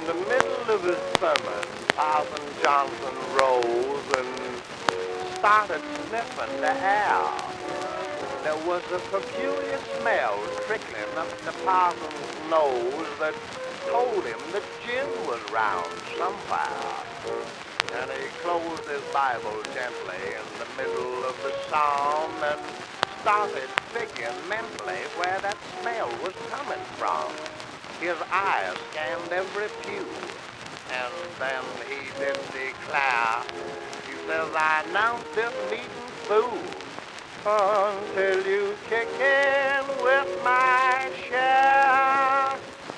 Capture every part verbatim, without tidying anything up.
the middle of his sermon, Parson Johnson rose and started sniffing the air. There was a peculiar smell trickling up the parson's nose that told him that gin was round somewhere. And he closed his Bible gently in the middle of the psalm and started figuring mentally where that smell was coming from. His eyes scanned every pew, and then he did declare, he says, I announce this meeting through until you kick in with my share.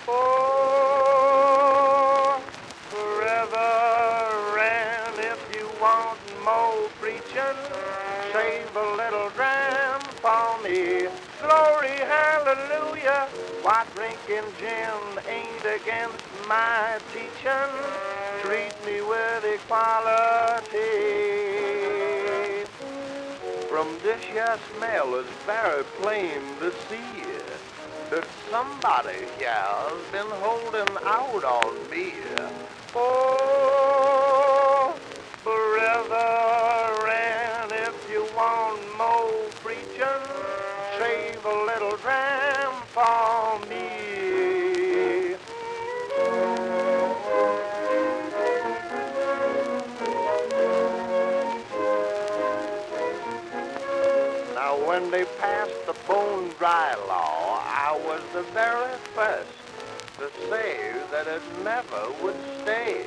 Oh, Reverend, if you want more preaching, save a little dram for me. Glory, hallelujah. Why drinking gin ain't against my teaching. Treat me with equality. From this here smell is very plain to see that somebody here's been holding out on me. Oh, brethren, if you want more preaching, save a little dram for me. Now, when they passed the bone dry law, I was the very first to say that it never would stay.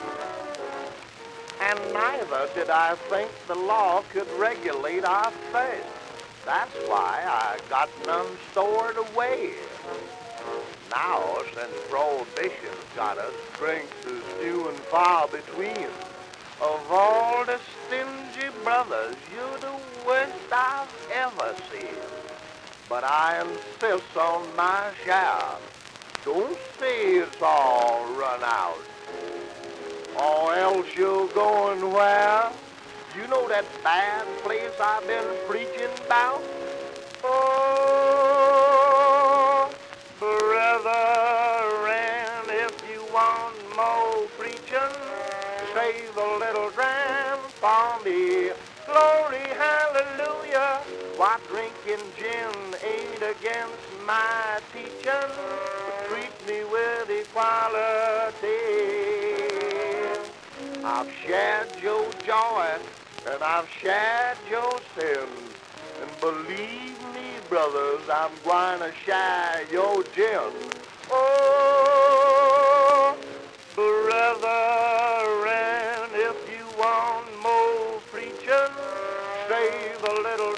And neither did I think the law could regulate our faith. That's why I got none stored away. Now, since prohibition's got us, drinks is few and far between. Of all the stingy brothers, you're the worst I've ever seen. But I insist on my share. Don't say it's all run out, or else you're going where? You know that bad place I've been preaching about? Oh, brethren, if you want more preaching, save a little dram for me. Glory, hallelujah. Why drinking gin ain't against my teaching. Treat me with equality. I've shared your joy and I've shared your sins. And believe me, brothers, I'm going to share your gin. Oh, brethren, if you want more preaching, save a little